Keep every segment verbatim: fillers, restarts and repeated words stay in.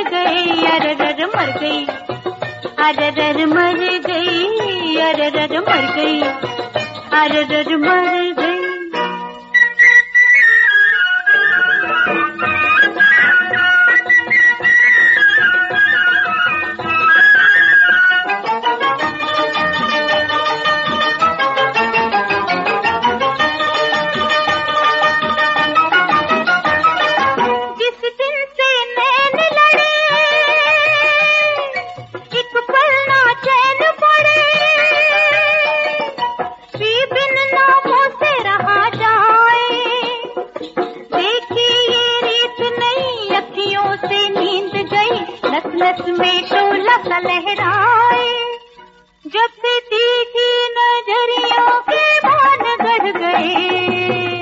गई, अररर मर गई, अररर मर गई, अररर मर गई, अररर मर गई। में शोला सा लहराए, जब से तीखी नजरियों के बान गढ़ गए,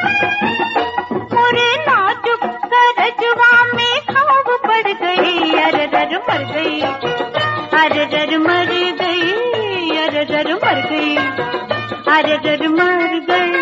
पूरे नाजुक करजवा में खाब पड़ गई, अररर मर गई, अररर मर गई, अररर मर गई, अररर मर गई।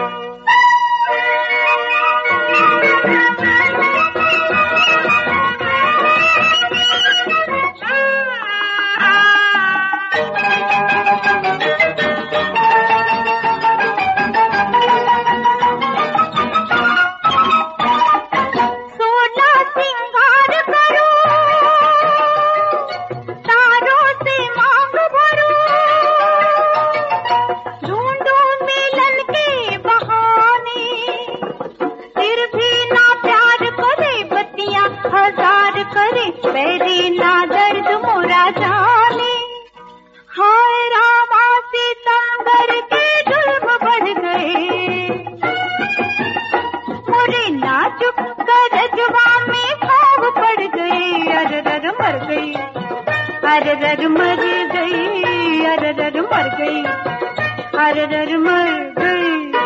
मेरी ना दर्द मोरा जाने, हाय रामा सितंबर के जुल्म बढ़ गए, मोरे नाजुक करजवा में खाब पड़ गई, अररर मर गई, अररर मर गई, अररर मर गई, अररर मर गई।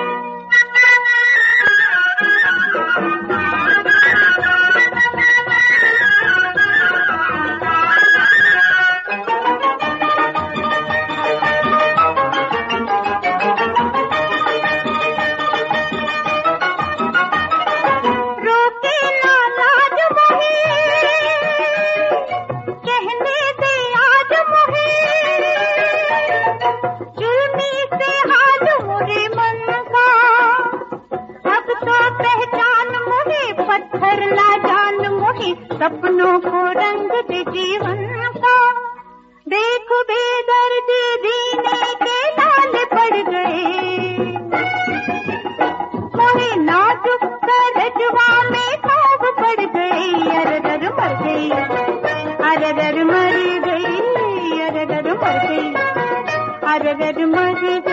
सपनों को रंग दे जीवन का, देख बेदर्दी दीने के लाल पड़ गए, मोरे नाजुक करजवा में खाब पड़ गई, अररर मर गई, अररर मर गई, अररर मर गई, अररर मर